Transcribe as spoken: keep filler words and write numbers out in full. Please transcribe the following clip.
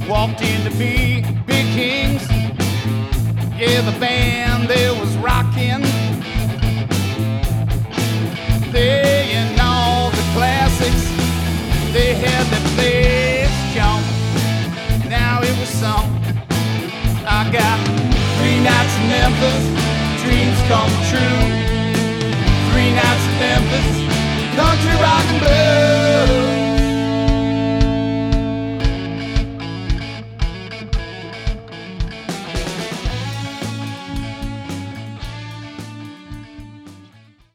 walked in to be big kings. Yeah, the band there was rocking. They and all the classics, they had the place jumping. Now it was some. I got three nights in Memphis, dreams come true. Three nights in Memphis, country rock and blues.